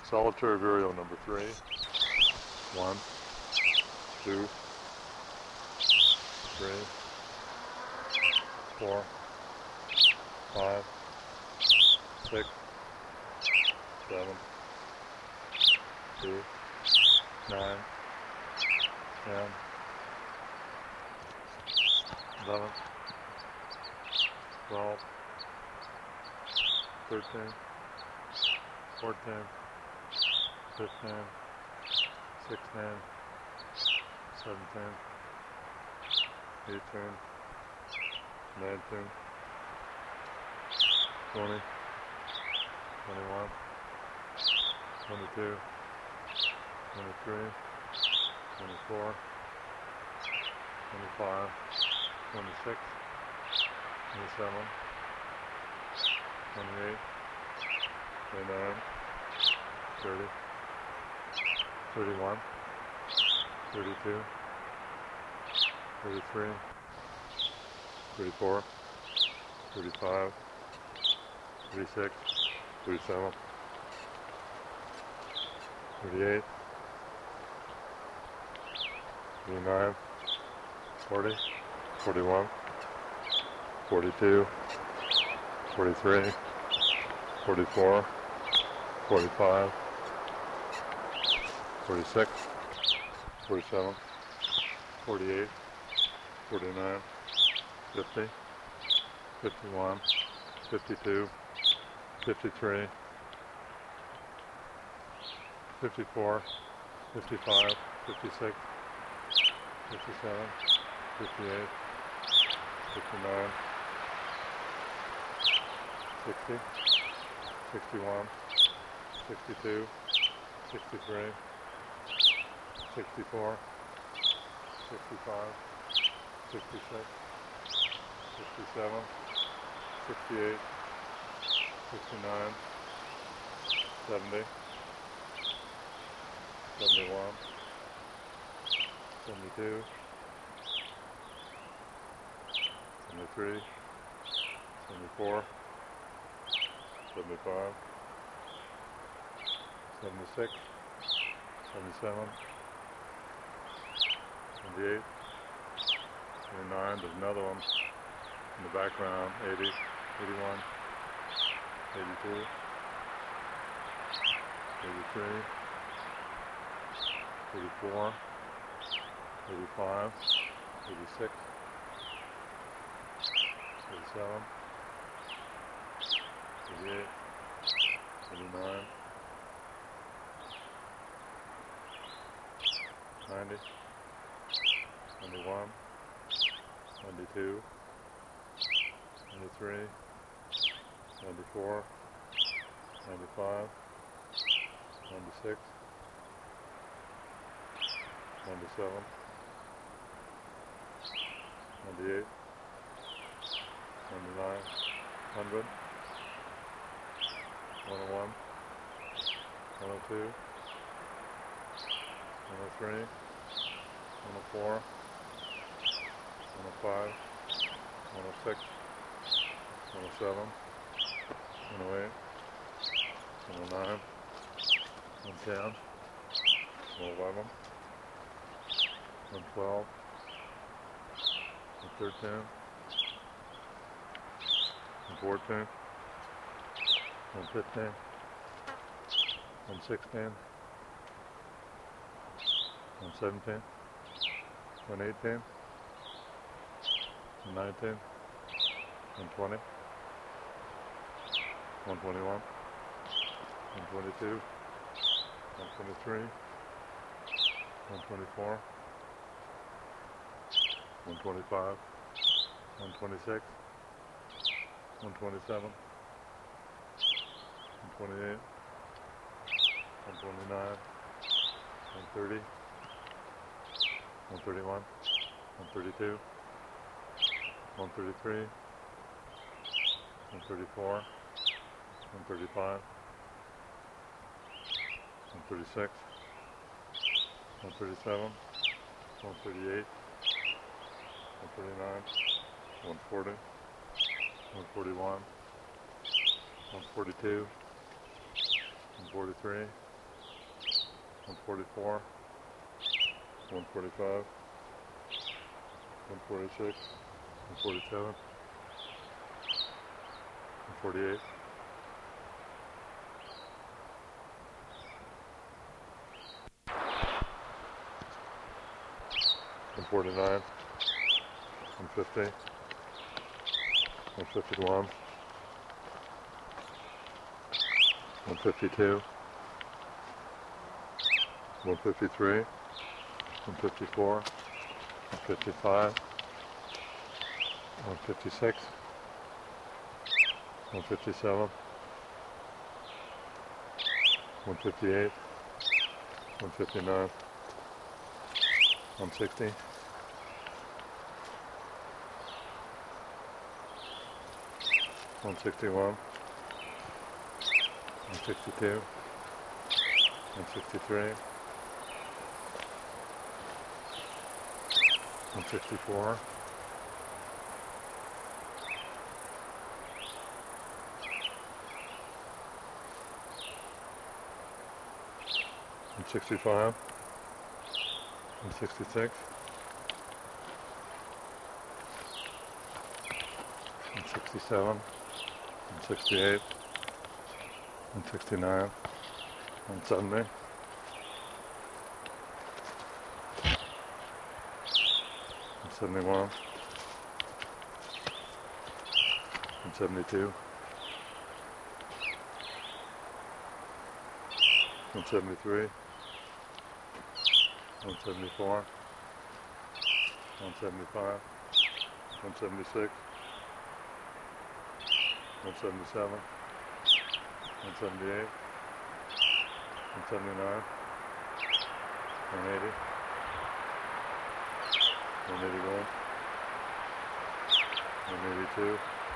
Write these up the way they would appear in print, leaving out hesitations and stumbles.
Solitary burial number 3. 1, 2, 3, 4, 5, 6, 7, 8, 9, 10, 11, 12, 13, 14, 15, 16, 17, 18, 19, 20, 21, 22, 23, 24, 25, 26, 27, 28, 29, 30, 31, 32, 33, 34, 35, 36, 37, 38, 39, 40, 41, 42, 43, 44, 45, 46, 47, 48, 49, 50, 51, 52, 53, 54, 55, 56, 57, 58, 59, 60, 61, 62, 63, 64, 65, 66, 67, 68, 69, 70, 71, 72, 73, 74, 75, 76, 77, 78, 79, there's another one in the background, 80, 81, 82, 83, 84, 85, 86, 87, 88, 89, 90, 91, 92, 93, 94, 95, 96, 97, 98, 99, 100, 101, 102, 103, 104, 105, 106, 107, 108, 109, 110, 111, 112, 113, 114, 115, 116, 117, 118, 119, 120, 121, 122, 123, 124, 125, 126, 127, 128, 129, 130, 131, 132, 133, 134, 135, 136, 137, 138, 139, 140, 141, 142, 143, 144, 145, 146, 147, 148, 149, 150, 151, 152, 153, 154, 155, 156, 157, 158, 159, 160, 161, 162, 163, 164, 165, 166, 167, 168, 169, 170, 171, 172, 173, 174, 175, 176, 177, 178, 179, 180, 181, 182,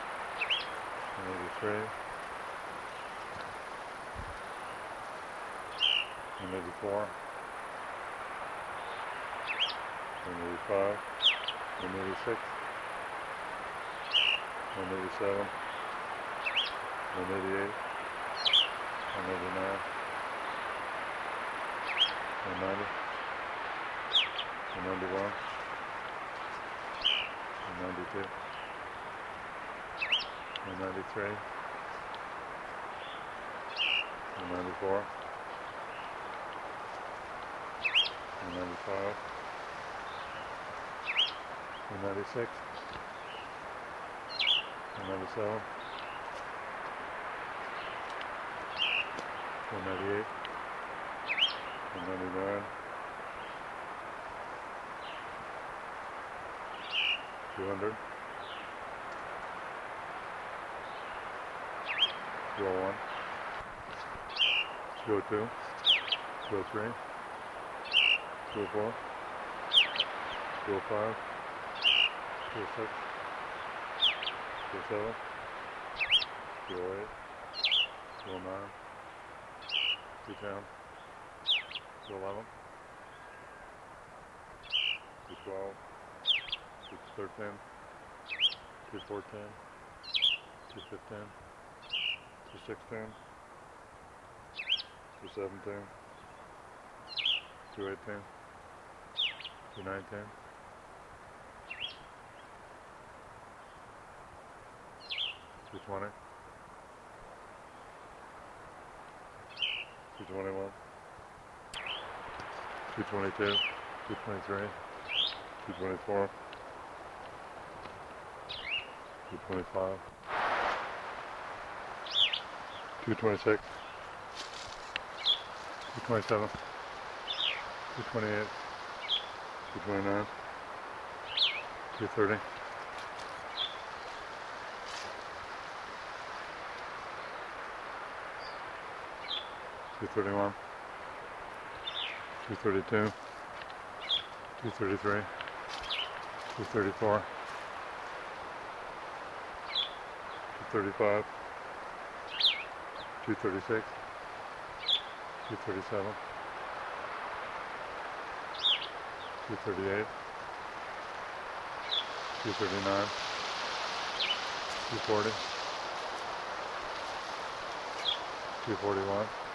183, 184, 185, 186, 187, 188, 189, 190, 191, 192, 193, 194, 195, 196, 197, 198, 199, 200, 201, 202, 203, 204, 205, 206, 207, 208, 209, 210, 211, 212, 213, 214, 215, 216, 217, 218, 219, 220, 221, 222, 223, 224, 225, 226, 227, 228, 229, 230, 231, 232, 233, 234, 235, 236, 237, 238, 239, 240, 241,